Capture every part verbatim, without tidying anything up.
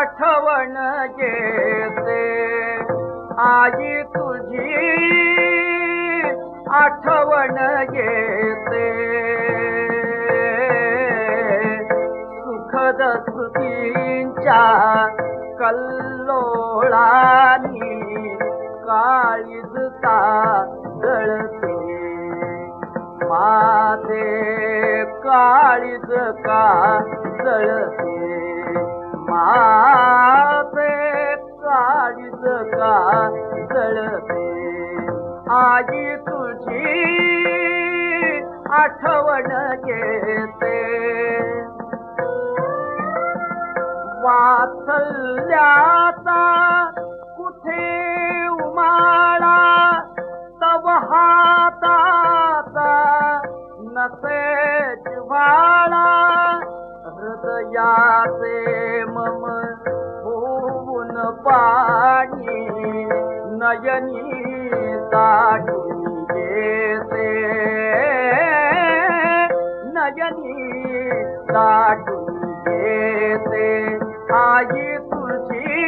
आठवण येते आई तुझी आठवण येते सुखद स्मृतींच्या कल्लोळानी काळीजता जळते माझे काळीज का जळते माझे काळीज का जळते आई तुझी आठवण येते वात्सल्याचा कुठे उमाळा तव हाताचा नसे जिव्हाळा हृदयाचे मम होऊन पाणी नयनी दाटून येते नयनी दाटून येते आई तुझी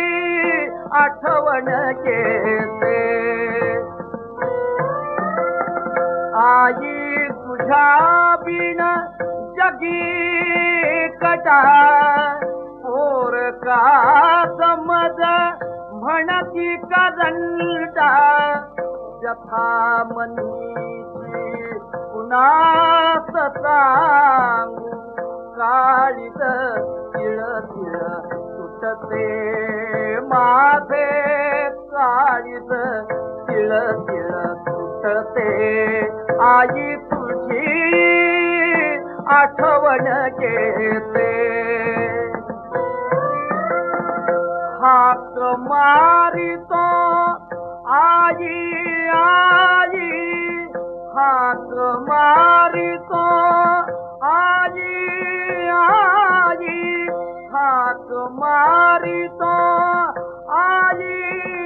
आठवण येते आई तुझ्या बिन जगी कटा पोर का समज म्हणती करंटा जथा मनीची पुन्हा सांगू काळीज तिळ तिळ सुटते माझे काळीज तिळ तिळ सुटते आई तुझी आठवण येते हाक मारितो आई आई हाक मारितो आई आई हाक मारितो आई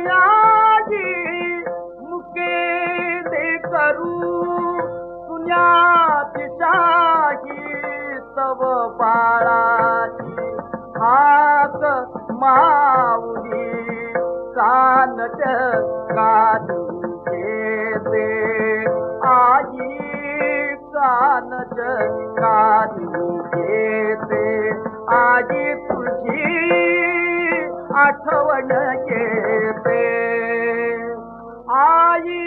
आई मुके दे करू पुण्यात शाही तव बाळाची हाक माऊली कानच काढून घेते आई कानच काढून घेते आई तुझी आठवण येते आई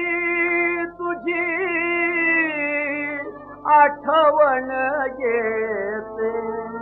तुझी आठवण येते।